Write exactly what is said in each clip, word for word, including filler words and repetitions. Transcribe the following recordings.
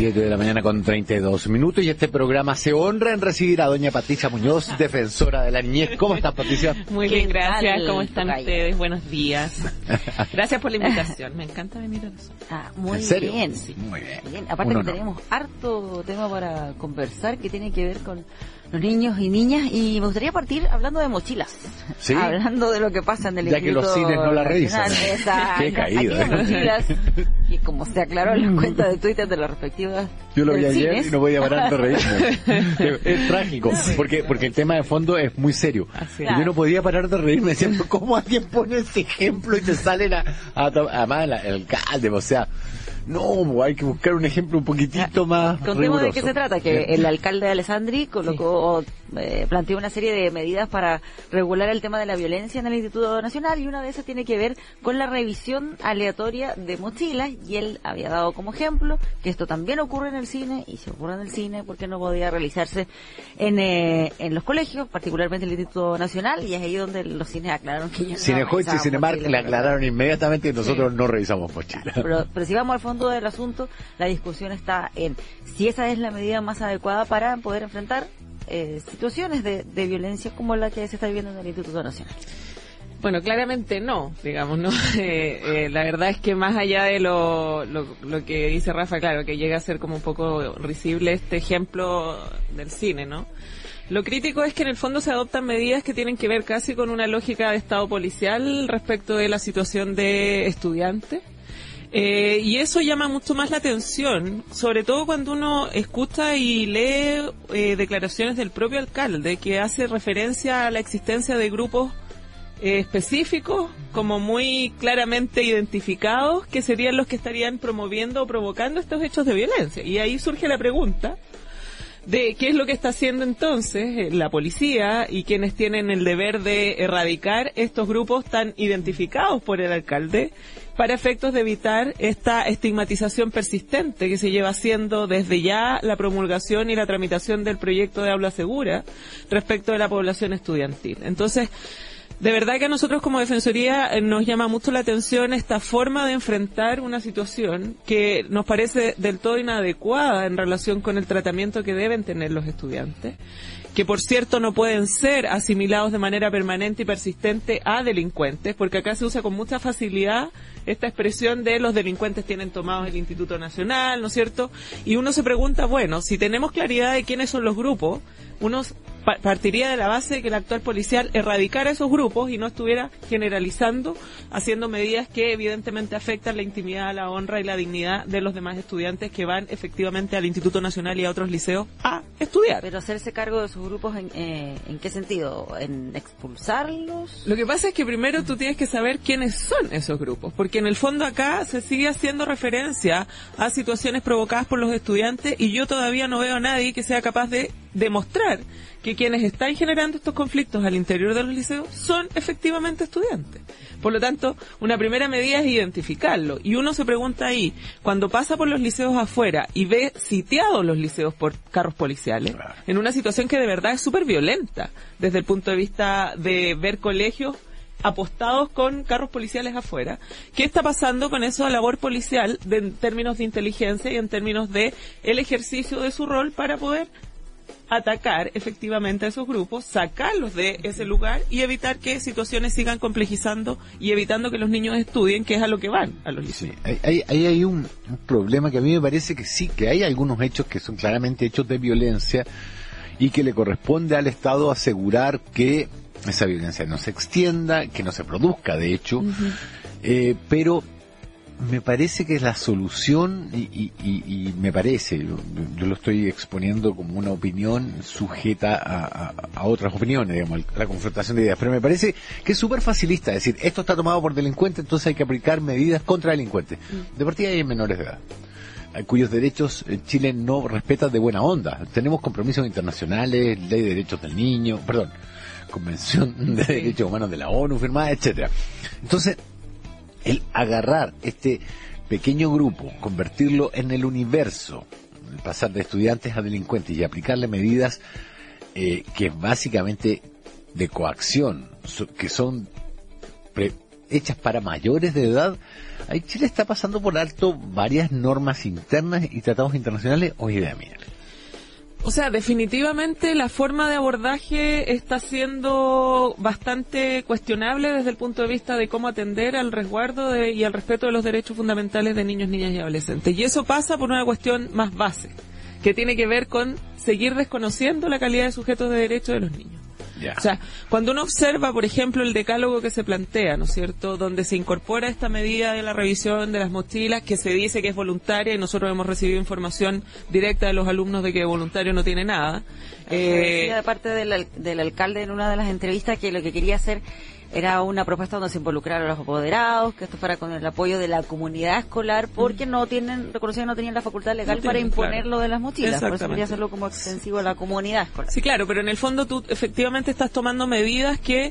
siete de la mañana con treinta y dos minutos y este programa se honra en recibir a doña Patricia Muñoz, defensora de la niñez. ¿Cómo estás, Patricia? Muy bien, gracias. ¿Cómo están ustedes? Buenos días. Gracias por la invitación. Me encanta venir a eso. Ah, muy ¿En serio? bien. Sí, muy bien. bien. Aparte Uno que no. tenemos harto tema para conversar que tiene que ver con los niños y niñas, y me gustaría partir hablando de mochilas. ¿Sí? Hablando de lo que pasa en el Ya que los Instituto cines no la revisan. Nacional. Exacto. Qué caído. Aquí hay mochilas, y como se aclaró en las cuentas de Twitter de las respectivas Yo lo vi ayer cines. y no voy a parar de reírme. es, es trágico, porque porque el tema de fondo es muy serio. Así Y es. yo no podía parar de reírme diciendo, ¿cómo alguien pone ese ejemplo y te salen a, a, además el, el alcalde? O sea, no, hay que buscar un ejemplo un poquitito más Contemos riguroso. de qué se trata, que el alcalde de Alessandri colocó, eh, planteó una serie de medidas para regular el tema de la violencia en el Instituto Nacional, y una de esas tiene que ver con la revisión aleatoria de mochilas, y él había dado como ejemplo que esto también ocurre en el cine, y si ocurre en el cine, ¿por qué no podía realizarse en, eh, en los colegios, particularmente en el Instituto Nacional? Y es ahí donde los cines aclararon que ya no Cinehoids y revisaban Cinemark mochilas, le ¿verdad? aclararon inmediatamente que nosotros no revisamos mochilas. Pero, pero si vamos al fondo del asunto, la discusión está en si esa es la medida más adecuada para poder enfrentar eh, situaciones de, de violencia como la que se está viviendo en el Instituto Nacional. Bueno, claramente no, digamos, ¿no? Eh, eh, la verdad es que más allá de lo, lo, lo que dice Rafa, claro, que llega a ser como un poco risible este ejemplo del cine, ¿no? Lo crítico es que en el fondo se adoptan medidas que tienen que ver casi con una lógica de Estado policial respecto de la situación de estudiantes. Eh, y eso llama mucho más la atención, sobre todo cuando uno escucha y lee eh, declaraciones del propio alcalde que hace referencia a la existencia de grupos eh, específicos, como muy claramente identificados, que serían los que estarían promoviendo o provocando estos hechos de violencia. Y ahí surge la pregunta de qué es lo que está haciendo entonces la policía y quienes tienen el deber de erradicar estos grupos tan identificados por el alcalde para efectos de evitar esta estigmatización persistente que se lleva haciendo desde ya la promulgación y la tramitación del proyecto de aula segura respecto de la población estudiantil. Entonces, de verdad que a nosotros como Defensoría eh, nos llama mucho la atención esta forma de enfrentar una situación que nos parece del todo inadecuada en relación con el tratamiento que deben tener los estudiantes, que por cierto no pueden ser asimilados de manera permanente y persistente a delincuentes, porque acá se usa con mucha facilidad esta expresión de los delincuentes tienen tomados el Instituto Nacional, ¿no es cierto? Y uno se pregunta, bueno, si tenemos claridad de quiénes son los grupos, uno pa- partiría de la base de que el actual policial erradicara esos grupos y no estuviera generalizando, haciendo medidas que evidentemente afectan la intimidad, la honra y la dignidad de los demás estudiantes que van efectivamente al Instituto Nacional y a otros liceos a estudiar. Pero hacerse cargo de sus grupos, ¿en, eh, ¿en qué sentido? ¿En expulsarlos? Lo que pasa es que primero tú tienes que saber quiénes son esos grupos, porque en el fondo acá se sigue haciendo referencia a situaciones provocadas por los estudiantes y yo todavía no veo a nadie que sea capaz de demostrar que quienes están generando estos conflictos al interior de los liceos son efectivamente estudiantes. Por lo tanto, una primera medida es identificarlo. Y uno se pregunta ahí, cuando pasa por los liceos afuera y ve sitiados los liceos por carros policiales, Claro. en una situación que de verdad es súper violenta, desde el punto de vista de ver colegios apostados con carros policiales afuera. ¿Qué está pasando con esa labor policial de, en términos de inteligencia y en términos de el ejercicio de su rol para poder atacar efectivamente a esos grupos, sacarlos de ese lugar y evitar que situaciones sigan complejizando y evitando que los niños estudien, que es a lo que van a los liceos? Sí, hay, hay, hay, hay un, un problema que a mí me parece que sí, que hay algunos hechos que son claramente hechos de violencia y que le corresponde al Estado asegurar que esa violencia no se extienda, que no se produzca, de hecho, uh-huh. eh, pero me parece que la solución, y, y, y, y me parece, yo, yo lo estoy exponiendo como una opinión sujeta a, a, a otras opiniones, digamos, la confrontación de ideas, pero me parece que es súper facilista decir, esto está tomado por delincuentes, entonces hay que aplicar medidas contra delincuentes. De partida hay menores de edad, cuyos derechos Chile no respeta de buena onda. Tenemos compromisos internacionales, ley de derechos del niño, perdón, Convención de Derechos Humanos de la ONU, firmada, etcétera. Entonces, el agarrar este pequeño grupo, convertirlo en el universo, pasar de estudiantes a delincuentes y aplicarle medidas eh, que básicamente de coacción, so, que son pre, hechas para mayores de edad, ahí Chile está pasando por alto varias normas internas y tratados internacionales, o idea mía. O sea, definitivamente la forma de abordaje está siendo bastante cuestionable desde el punto de vista de cómo atender al resguardo de, y al respeto de los derechos fundamentales de niños, niñas y adolescentes. Y eso pasa por una cuestión más base, que tiene que ver con seguir desconociendo la calidad de sujetos de derecho de los niños. Yeah. O sea, cuando uno observa, por ejemplo, el decálogo que se plantea, ¿no es cierto?, donde se incorpora esta medida de la revisión de las mochilas, que se dice que es voluntaria, y nosotros hemos recibido información directa de los alumnos de que voluntario no tiene nada. Eh, de parte del, del alcalde en una de las entrevistas que lo que quería hacer era una propuesta donde se involucraran a los apoderados, que esto fuera con el apoyo de la comunidad escolar, porque mm. no tienen, reconocían no tenían la facultad legal no tienen, para imponer claro. lo de las mochilas, por eso quería hacerlo como extensivo a la comunidad escolar. Sí, claro, pero en el fondo tú efectivamente estás tomando medidas que,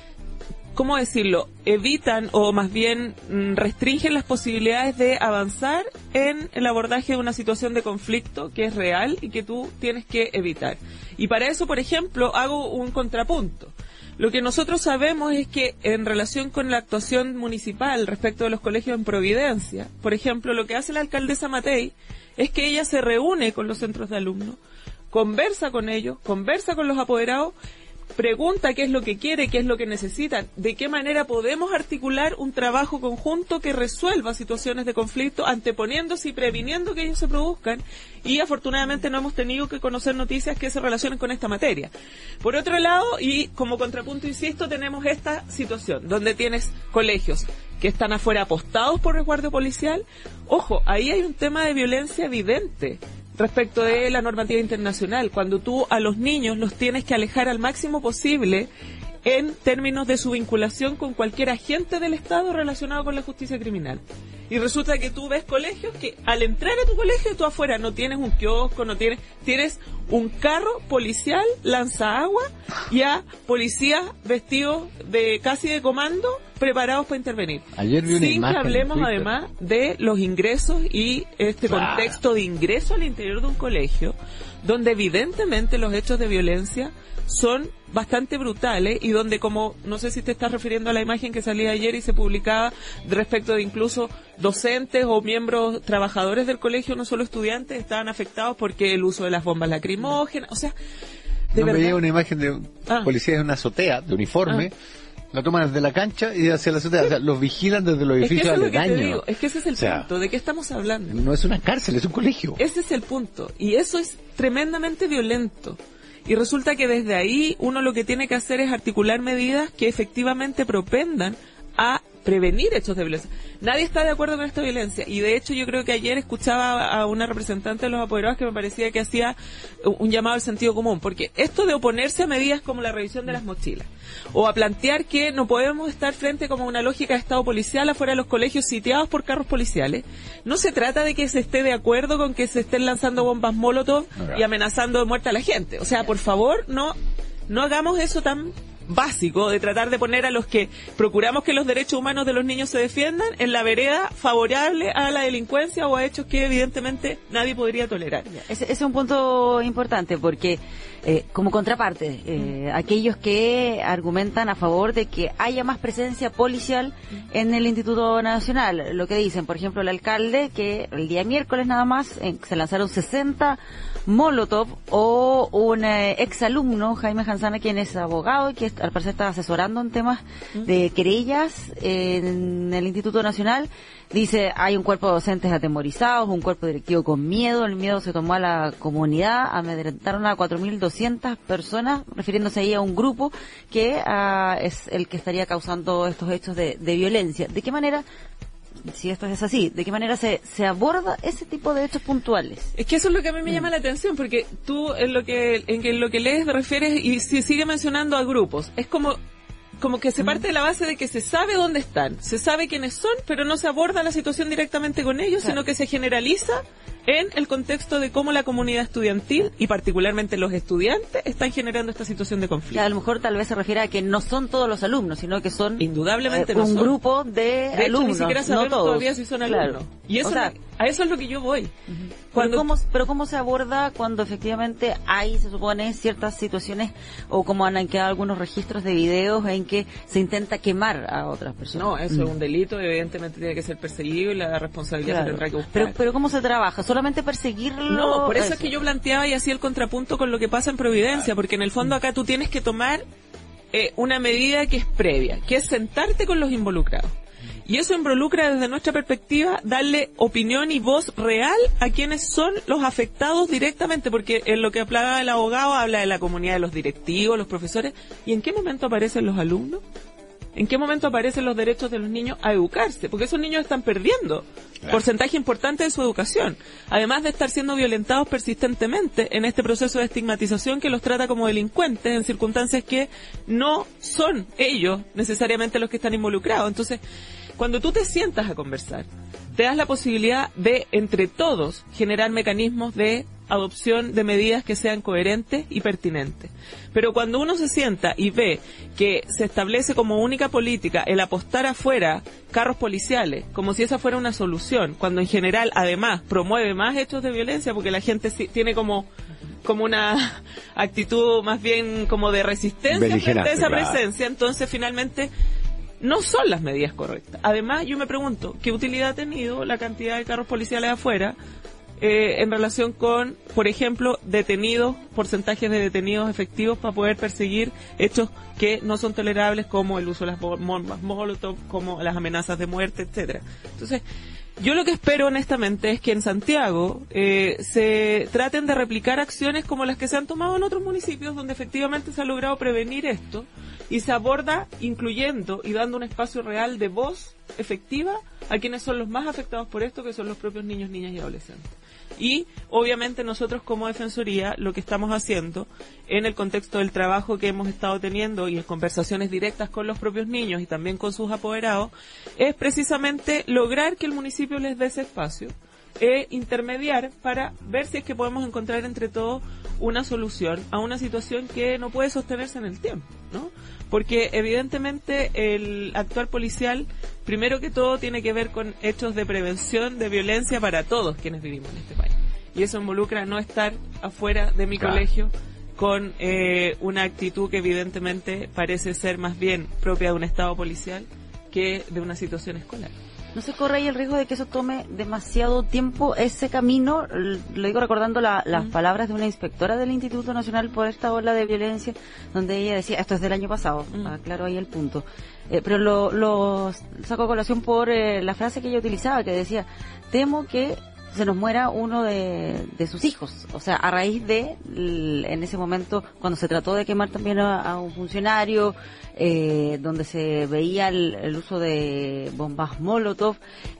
¿cómo decirlo?, evitan o más bien restringen las posibilidades de avanzar en el abordaje de una situación de conflicto que es real y que tú tienes que evitar. Y para eso, por ejemplo, hago un contrapunto. Lo que nosotros sabemos es que en relación con la actuación municipal respecto de los colegios en Providencia, por ejemplo, lo que hace la alcaldesa Matei es que ella se reúne con los centros de alumnos, conversa con ellos, conversa con los apoderados, pregunta qué es lo que quiere, qué es lo que necesitan, de qué manera podemos articular un trabajo conjunto que resuelva situaciones de conflicto, anteponiéndose y previniendo que ellos se produzcan, y afortunadamente no hemos tenido que conocer noticias que se relacionen con esta materia. Por otro lado, y como contrapunto, insisto, tenemos esta situación, donde tienes colegios que están afuera apostados por resguardo policial. Ojo, ahí hay un tema de violencia evidente respecto de la normativa internacional, cuando tú a los niños los tienes que alejar al máximo posible en términos de su vinculación con cualquier agente del Estado relacionado con la justicia criminal. Y resulta que tú ves colegios que al entrar a tu colegio tú afuera no tienes un kiosco, no tienes, tienes un carro policial lanzaagua y a policías vestidos de casi de comando preparados para intervenir. Ayer vi una Sin que hablemos además de los ingresos y este claro. contexto de ingreso al interior de un colegio, donde evidentemente los hechos de violencia son bastante brutales y donde, como no sé si te estás refiriendo a la imagen que salía ayer y se publicaba respecto de incluso docentes o miembros trabajadores del colegio, no solo estudiantes, estaban afectados porque el uso de las bombas lacrimógenas, o sea, de no verdad. Veía una imagen de ah. policías en una azotea de uniforme. Ah. La toman desde la cancha y hacia la azotea. O sea, los vigilan desde los edificios aledaños. Es que ese es el o sea, punto. ¿De qué estamos hablando? No es una cárcel, es un colegio. Ese es el punto. Y eso es tremendamente violento. Y resulta que desde ahí uno lo que tiene que hacer es articular medidas que efectivamente propendan a prevenir hechos de violencia. Nadie está de acuerdo con esta violencia y de hecho yo creo que ayer escuchaba a una representante de los apoderados que me parecía que hacía un llamado al sentido común, porque esto de oponerse a medidas como la revisión de las mochilas o a plantear que no podemos estar frente como una lógica de estado policial afuera de los colegios sitiados por carros policiales, no se trata de que se esté de acuerdo con que se estén lanzando bombas molotov y amenazando de muerte a la gente. O sea, por favor, no no hagamos eso tan básico de tratar de poner a los que procuramos que los derechos humanos de los niños se defiendan en la vereda favorable a la delincuencia o a hechos que evidentemente nadie podría tolerar. Ese, ese es un punto importante porque eh, como contraparte, eh, mm. aquellos que argumentan a favor de que haya más presencia policial mm. en el Instituto Nacional, lo que dicen, por ejemplo, el alcalde que el día miércoles nada más eh, se lanzaron sesenta molotov, o un eh, exalumno, Jaime Janzana, quien es abogado y que al parecer está asesorando en temas de querellas en el Instituto Nacional, dice hay un cuerpo de docentes atemorizados, un cuerpo directivo con miedo, el miedo se tomó a la comunidad, amedrentaron a cuatro mil doscientas personas, refiriéndose ahí a un grupo que uh, es el que estaría causando estos hechos de, de violencia. ¿De qué manera, si esto es así, de qué manera se, se aborda ese tipo de hechos puntuales? Es que eso es lo que a mí me llama la atención, porque tú en lo que en, que en lo que lees te refieres y si sigue mencionando a grupos, es como como que se parte de la base de que se sabe dónde están, se sabe quiénes son, pero no se aborda la situación directamente con ellos, claro, sino que se generaliza en el contexto de cómo la comunidad estudiantil y particularmente los estudiantes están generando esta situación de conflicto. A lo mejor tal vez se refiere a que no son todos los alumnos, sino que son indudablemente eh, no un son. grupo de, de hecho, alumnos, ni siquiera sabemos no todos. Todavía si son alumnos. Claro. Y eso o sea, A eso es lo que yo voy. Uh-huh. Cuando... Pero, ¿cómo, pero ¿cómo se aborda cuando efectivamente hay, se supone, ciertas situaciones o como han quedado algunos registros de videos en que se intenta quemar a otras personas? No, eso mm. es un delito, evidentemente tiene que ser perseguido y la responsabilidad claro. se tendrá que buscar. Pero, pero ¿cómo se trabaja? ¿Solamente perseguirlo? No, por eso, eso es que yo planteaba y hacía el contrapunto con lo que pasa en Providencia, porque en el fondo acá tú tienes que tomar eh, una medida que es previa, que es sentarte con los involucrados. Y eso involucra desde nuestra perspectiva darle opinión y voz real a quienes son los afectados directamente, porque en lo que hablaba el abogado habla de la comunidad de los directivos, los profesores, ¿y en qué momento aparecen los alumnos? ¿En qué momento aparecen los derechos de los niños a educarse? Porque esos niños están perdiendo claro. porcentaje importante de su educación, además de estar siendo violentados persistentemente en este proceso de estigmatización que los trata como delincuentes en circunstancias que no son ellos necesariamente los que están involucrados. Entonces, cuando tú te sientas a conversar, te das la posibilidad de, entre todos, generar mecanismos de adopción de medidas que sean coherentes y pertinentes. Pero cuando uno se sienta y ve que se establece como única política el apostar afuera carros policiales, como si esa fuera una solución, cuando en general, además, promueve más hechos de violencia, porque la gente tiene como... como una actitud más bien como de resistencia frente a esa claro. presencia, entonces finalmente... no son las medidas correctas. Además, yo me pregunto, ¿qué utilidad ha tenido la cantidad de carros policiales afuera eh, en relación con, por ejemplo, detenidos, porcentajes de detenidos efectivos para poder perseguir hechos que no son tolerables, como el uso de las bombas Molotov, como las amenazas de muerte, etcétera? Entonces, yo lo que espero honestamente es que en Santiago eh, se traten de replicar acciones como las que se han tomado en otros municipios donde efectivamente se ha logrado prevenir esto y se aborda incluyendo y dando un espacio real de voz efectiva a quienes son los más afectados por esto, que son los propios niños, niñas y adolescentes. Y obviamente nosotros como Defensoría lo que estamos haciendo en el contexto del trabajo que hemos estado teniendo y en conversaciones directas con los propios niños y también con sus apoderados es precisamente lograr que el municipio les dé ese espacio e intermediar para ver si es que podemos encontrar entre todos una solución a una situación que no puede sostenerse en el tiempo, ¿no? Porque evidentemente el actuar policial, primero que todo, tiene que ver con hechos de prevención de violencia para todos quienes vivimos en este país. Y eso involucra no estar afuera de mi claro. colegio con eh, una actitud que evidentemente parece ser más bien propia de un estado policial que de una situación escolar. ¿No se corre ahí el riesgo de que eso tome demasiado tiempo, ese camino? Lo digo recordando la, las mm. palabras de una inspectora del Instituto Nacional por esta ola de violencia, donde ella decía, esto es del año pasado, mm. aclaro ahí el punto, eh, pero lo, lo saco a colación por eh, la frase que ella utilizaba, que decía, temo que se nos muera uno de, de sus hijos. O sea, a raíz de, en ese momento, cuando se trató de quemar también a, a un funcionario, eh, donde se veía el, el uso de bombas Molotov,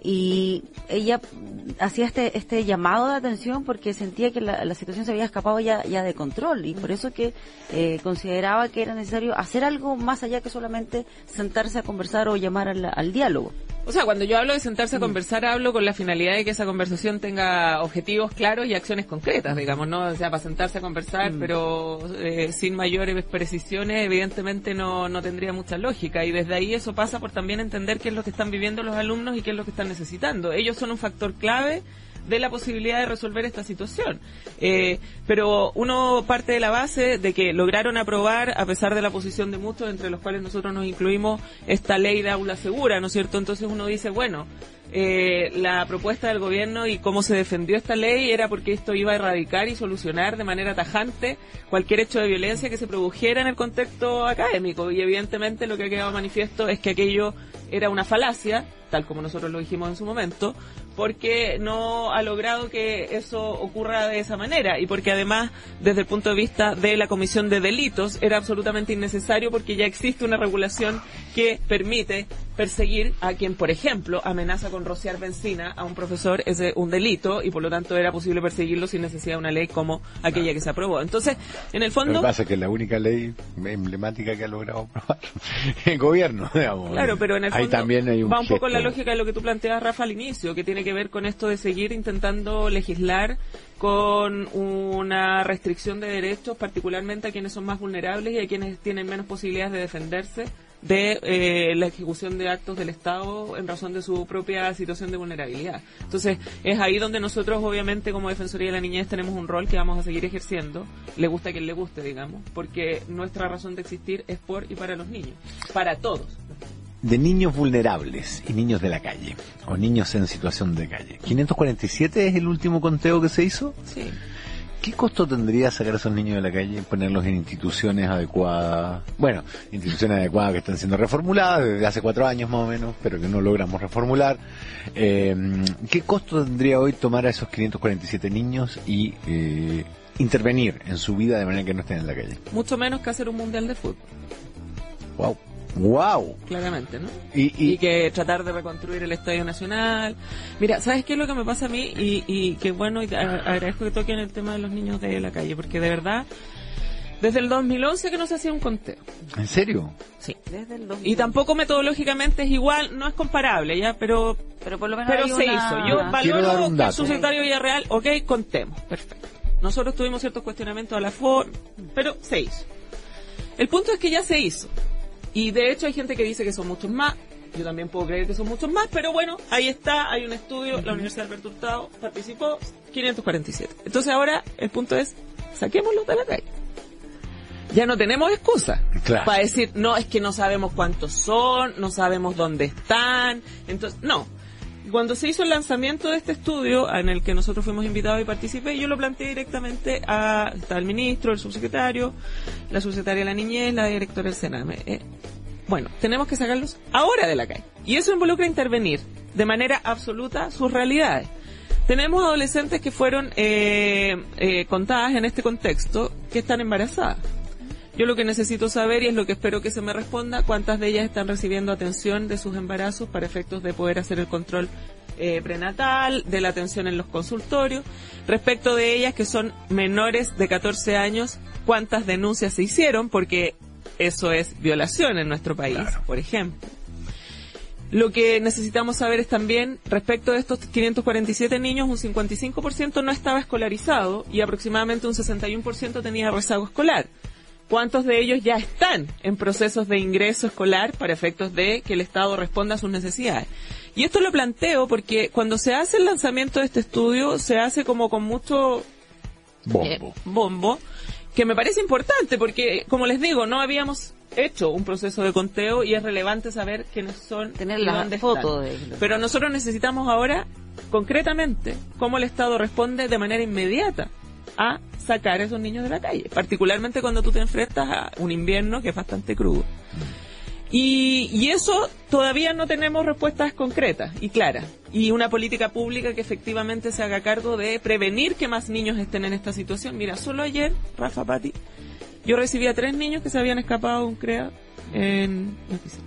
y ella hacía este este llamado de atención porque sentía que la, la situación se había escapado ya, ya de control, y por eso que eh, consideraba que era necesario hacer algo más allá que solamente sentarse a conversar o llamar al, al diálogo. O sea, cuando yo hablo de sentarse a conversar, hablo con la finalidad de que esa conversación tenga objetivos claros y acciones concretas, digamos, ¿no? O sea, para sentarse a conversar, mm. pero eh, sin mayores precisiones, evidentemente no, no tendría mucha lógica. Y desde ahí eso pasa por también entender qué es lo que están viviendo los alumnos y qué es lo que están necesitando. Ellos son un factor clave de la posibilidad de resolver esta situación. Eh, pero uno parte de la base de que lograron aprobar, a pesar de la posición de muchos, entre los cuales nosotros nos incluimos, esta ley de aula segura, ¿no es cierto? Entonces uno dice, bueno, eh, la propuesta del gobierno y cómo se defendió esta ley era porque esto iba a erradicar y solucionar de manera tajante cualquier hecho de violencia que se produjera en el contexto académico, y evidentemente lo que ha quedado manifiesto es que aquello era una falacia, tal como nosotros lo dijimos en su momento, porque no ha logrado que eso ocurra de esa manera, y porque además, desde el punto de vista de la comisión de delitos, era absolutamente innecesario porque ya existe una regulación que permite perseguir a quien, por ejemplo, amenaza con rociar benzina a un profesor. Es un delito y por lo tanto era posible perseguirlo sin necesidad de una ley como aquella que se aprobó. Entonces, en el fondo... Lo que pasa es que es la única ley emblemática que ha logrado aprobar el gobierno, digamos. Claro, pero en el fondo ahí también hay un va un poco gesto. la lógica de lo que tú planteabas, Rafa, al inicio, que tiene que ver con esto de seguir intentando legislar con una restricción de derechos, particularmente a quienes son más vulnerables y a quienes tienen menos posibilidades de defenderse de eh, la ejecución de actos del Estado en razón de su propia situación de vulnerabilidad. Entonces, es ahí donde nosotros, obviamente, como Defensoría de la Niñez, tenemos un rol que vamos a seguir ejerciendo, le gusta a quien le guste, digamos, porque nuestra razón de existir es por y para los niños, para todos. De niños vulnerables y niños de la calle, o niños en situación de calle. ¿quinientos cuarenta y siete es el último conteo que se hizo? Sí. ¿Qué costo tendría sacar a esos niños de la calle y ponerlos en instituciones adecuadas? Bueno, instituciones adecuadas que están siendo reformuladas desde hace cuatro años más o menos, pero que no logramos reformular. Eh, ¿Qué costo tendría hoy tomar a esos quinientos cuarenta y siete niños y eh, intervenir en su vida de manera que no estén en la calle? Mucho menos que hacer un mundial de fútbol. Wow. Wow. Claramente, ¿no? Y, y, y que tratar de reconstruir el Estadio Nacional. Mira, ¿sabes qué es lo que me pasa a mí? Y, y que bueno, y agradezco que toquen el tema de los niños de la calle, porque de verdad, desde el dos mil once que no se hacía un conteo. ¿En serio? Sí. Desde el dos mil once. Y tampoco metodológicamente es igual, no es comparable, ¿ya? Pero, pero por lo menos pero hay se una... hizo. Yo Quiero dar valoro un que dato. el subsecretario Villarreal, ok, contemos, perfecto. Nosotros tuvimos ciertos cuestionamientos a la forma, pero se hizo. El punto es que ya se hizo. Y de hecho hay gente que dice que son muchos más. Yo también puedo creer que son muchos más, pero bueno, ahí está, hay un estudio, la Universidad Alberto Hurtado participó, quinientos cuarenta y siete. Entonces ahora el punto es, saquémoslos de la calle. Ya no tenemos excusa Claro. para decir, no, es que no sabemos cuántos son, no sabemos dónde están. Entonces, no. Cuando se hizo el lanzamiento de este estudio, en el que nosotros fuimos invitados y participé, yo lo planteé directamente a, está el ministro, el subsecretario, la subsecretaria de la Niñez, la directora del Sename. Eh, bueno, tenemos que sacarlos ahora de la calle. Y eso involucra intervenir de manera absoluta sus realidades. Tenemos adolescentes que fueron eh, eh, contadas en este contexto que están embarazadas. Yo lo que necesito saber, y es lo que espero que se me responda, cuántas de ellas están recibiendo atención de sus embarazos para efectos de poder hacer el control eh, prenatal, de la atención en los consultorios. Respecto de ellas que son menores de catorce años, cuántas denuncias se hicieron, porque eso es violación en nuestro país, Claro. por ejemplo. Lo que necesitamos saber es también, respecto de estos quinientos cuarenta y siete niños, un cincuenta y cinco por ciento no estaba escolarizado y aproximadamente un sesenta y uno por ciento tenía rezago escolar. ¿Cuántos de ellos ya están en procesos de ingreso escolar para efectos de que el Estado responda a sus necesidades? Y esto lo planteo porque cuando se hace el lanzamiento de este estudio, se hace como con mucho Bombo. eh, bombo, que me parece importante porque, como les digo, no habíamos hecho un proceso de conteo y es relevante saber quiénes son Tener y la dónde foto están. de... Pero nosotros necesitamos ahora, concretamente, cómo el Estado responde de manera inmediata a sacar a esos niños de la calle, particularmente cuando tú te enfrentas a un invierno que es bastante crudo. Y, y eso todavía no tenemos respuestas concretas y claras. Y una política pública que efectivamente se haga cargo de prevenir que más niños estén en esta situación. Mira, solo ayer, Rafa, Pati, yo recibí a tres niños que se habían escapado de un CREA en la oficina.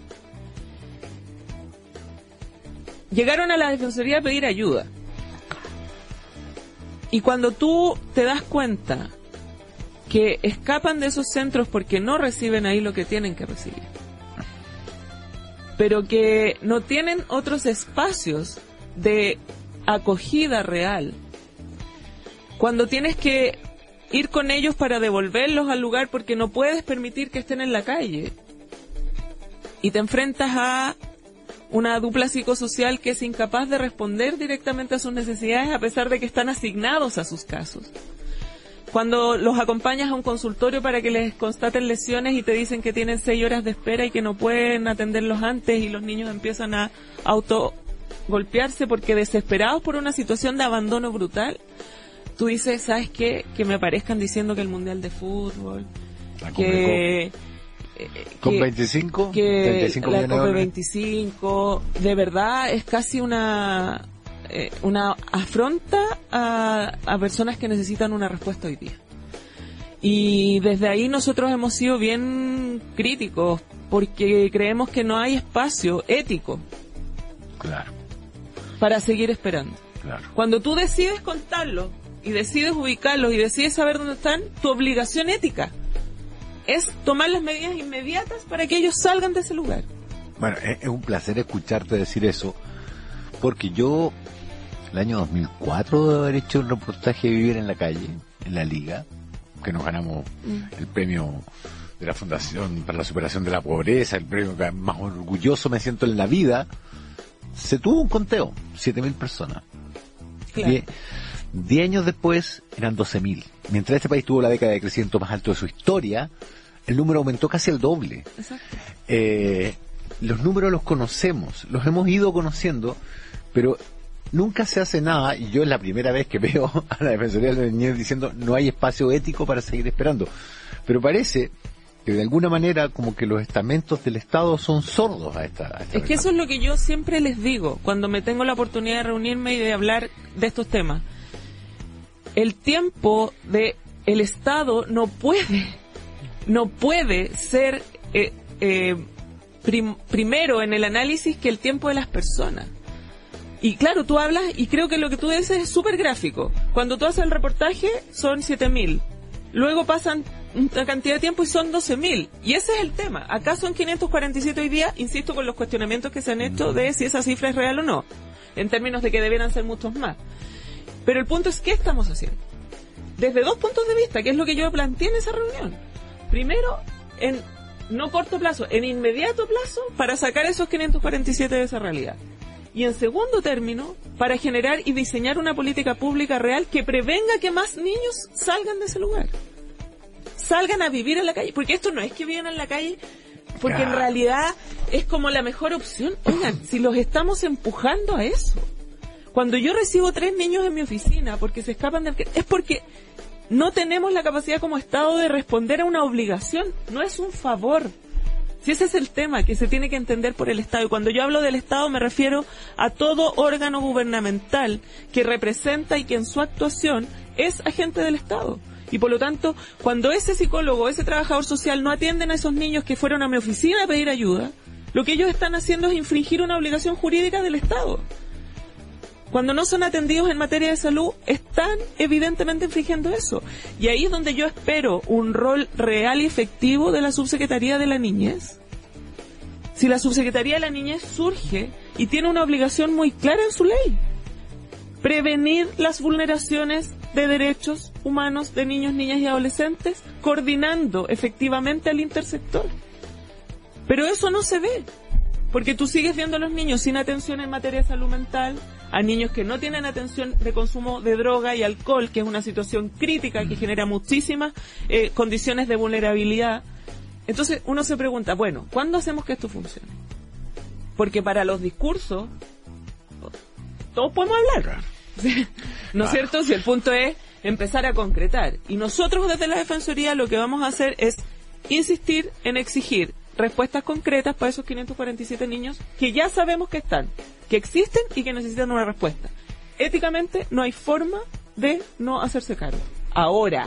Llegaron a la Defensoría a pedir ayuda. Y cuando tú te das cuenta que escapan de esos centros porque no reciben ahí lo que tienen que recibir, pero que no tienen otros espacios de acogida real, cuando tienes que ir con ellos para devolverlos al lugar porque no puedes permitir que estén en la calle, y te enfrentas a una dupla psicosocial que es incapaz de responder directamente a sus necesidades a pesar de que están asignados a sus casos. Cuando los acompañas a un consultorio para que les constaten lesiones y te dicen que tienen seis horas de espera y que no pueden atenderlos antes y los niños empiezan a autogolpearse porque desesperados por una situación de abandono brutal, tú dices, ¿sabes qué? Que me aparezcan diciendo que el Mundial de Fútbol, La que... Con que, veinticinco, que treinta y cinco la millones de COP dólares. veinticinco, de verdad es casi una eh, una afronta a, a personas que necesitan una respuesta hoy día. Y desde ahí nosotros hemos sido bien críticos porque creemos que no hay espacio ético Claro, para seguir esperando. claro. Cuando tú decides contarlos y decides ubicarlos y decides saber dónde están, tu obligación ética es tomar las medidas inmediatas para que ellos salgan de ese lugar. Bueno, es, es un placer escucharte decir eso, porque yo, el año dos mil cuatro, de haber hecho un reportaje de Vivir en la Calle, en la Liga, que nos ganamos Mm. el premio de la Fundación para la Superación de la Pobreza, el premio que más orgulloso me siento en la vida, se tuvo un conteo, siete mil personas. Claro. Die, diez años después eran doce mil. Mientras este país tuvo la década de crecimiento más alto de su historia, el número aumentó casi el doble. Exacto. Eh, los números los conocemos, los hemos ido conociendo, pero nunca se hace nada, y yo es la primera vez que veo a la Defensoría de la Niñez diciendo no hay espacio ético para seguir esperando. Pero parece que de alguna manera como que los estamentos del Estado son sordos a esta... A esta es que eso es lo que yo siempre les digo cuando me tengo la oportunidad de reunirme y de hablar de estos temas. El tiempo de el Estado no puede, no puede ser eh, eh, prim, primero en el análisis que el tiempo de las personas. Y claro, tú hablas, y creo que lo que tú dices es súper gráfico. Cuando tú haces el reportaje, son siete mil. Luego pasan una cantidad de tiempo y son doce mil. Y ese es el tema. Acá son quinientos cuarenta y siete hoy día, insisto con los cuestionamientos que se han hecho de si esa cifra es real o no, en términos de que debieran ser muchos más. Pero el punto es, ¿qué estamos haciendo? Desde dos puntos de vista, que es lo que yo planteé en esa reunión. Primero, en no corto plazo, en inmediato plazo, para sacar esos quinientos cuarenta y siete de esa realidad. Y en segundo término, para generar y diseñar una política pública real que prevenga que más niños salgan de ese lugar. Salgan a vivir en la calle. Porque esto no es que vivan en la calle, porque en realidad es como la mejor opción. Oigan, si los estamos empujando a eso. Cuando yo recibo tres niños en mi oficina porque se escapan del... es porque no tenemos la capacidad como Estado de responder a una obligación. No es un favor. Si ese es el tema que se tiene que entender por el Estado, y cuando yo hablo del Estado me refiero a todo órgano gubernamental que representa y que en su actuación es agente del Estado. Y por lo tanto, cuando ese psicólogo, ese trabajador social no atienden a esos niños que fueron a mi oficina a pedir ayuda, lo que ellos están haciendo es infringir una obligación jurídica del Estado. Cuando no son atendidos en materia de salud, están evidentemente infringiendo eso. Y ahí es donde yo espero un rol real y efectivo de la Subsecretaría de la Niñez. Si la Subsecretaría de la Niñez surge y tiene una obligación muy clara en su ley: prevenir las vulneraciones de derechos humanos de niños, niñas y adolescentes, coordinando efectivamente al intersector. Pero eso no se ve, porque tú sigues viendo a los niños sin atención en materia de salud mental, a niños que no tienen atención de consumo de droga y alcohol, que es una situación crítica que genera muchísimas eh, condiciones de vulnerabilidad. Entonces uno se pregunta, bueno, ¿cuándo hacemos que esto funcione? Porque para los discursos todos podemos hablar, ¿no es cierto? Si el punto es empezar a concretar. Y nosotros desde la Defensoría lo que vamos a hacer es insistir en exigir respuestas concretas para esos quinientos cuarenta y siete niños que ya sabemos que están, que existen y que necesitan una respuesta. Éticamente no hay forma de no hacerse cargo. Ahora,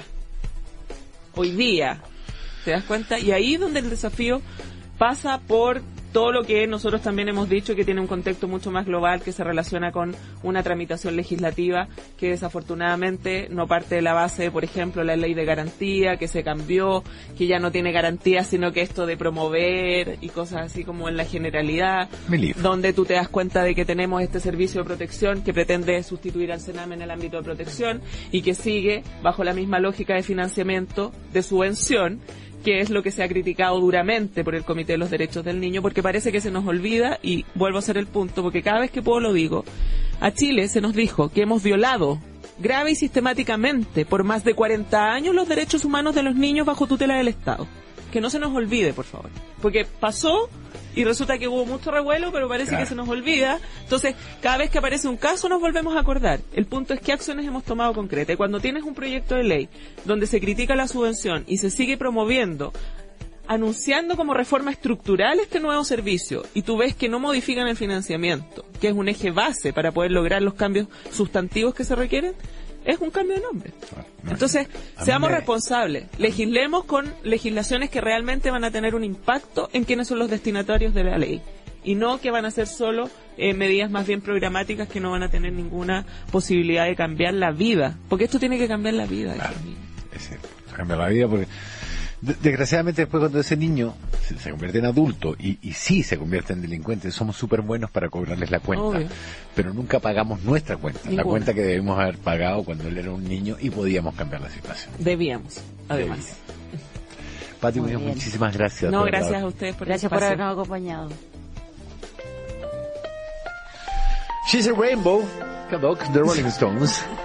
hoy día, ¿te das cuenta? Y ahí es donde el desafío pasa por todo lo que nosotros también hemos dicho, que tiene un contexto mucho más global, que se relaciona con una tramitación legislativa que desafortunadamente no parte de la base de, por ejemplo, la ley de garantía, que se cambió, que ya no tiene garantía, sino que esto de promover y cosas así como en la generalidad, donde tú te das cuenta de que tenemos este servicio de protección que pretende sustituir al Sename en el ámbito de protección y que sigue bajo la misma lógica de financiamiento, de subvención, que es lo que se ha criticado duramente por el Comité de los Derechos del Niño, porque parece que se nos olvida, y vuelvo a hacer el punto, porque cada vez que puedo lo digo, a Chile se nos dijo que hemos violado grave y sistemáticamente por más de cuarenta años los derechos humanos de los niños bajo tutela del Estado. Que no se nos olvide, por favor, porque pasó y resulta que hubo mucho revuelo, pero parece claro. que se nos olvida. Entonces, cada vez que aparece un caso nos volvemos a acordar. El punto es qué acciones hemos tomado concretas. Y cuando tienes un proyecto de ley donde se critica la subvención y se sigue promoviendo, anunciando como reforma estructural este nuevo servicio, y tú ves que no modifican el financiamiento, que es un eje base para poder lograr los cambios sustantivos que se requieren, es un cambio de nombre. Entonces, seamos responsables, legislemos con legislaciones que realmente van a tener un impacto en quiénes son los destinatarios de la ley, y no que van a ser solo eh, medidas más bien programáticas que no van a tener ninguna posibilidad de cambiar la vida, porque esto tiene que cambiar la vida. Claro, es cierto, cambiar la vida porque desgraciadamente después cuando ese niño se, se convierte en adulto y, y sí se convierte en delincuente, somos súper buenos para cobrarles la cuenta. Obvio. Pero nunca pagamos nuestra cuenta, Ninguna. la cuenta que debemos haber pagado cuando él era un niño y podíamos cambiar la situación. Debíamos, además. Debíamos. Pati Muñoz, muchísimas gracias. No, gracias a ustedes por Gracias por habernos acompañado. She's a Rainbow, Cadok, The Rolling Stones.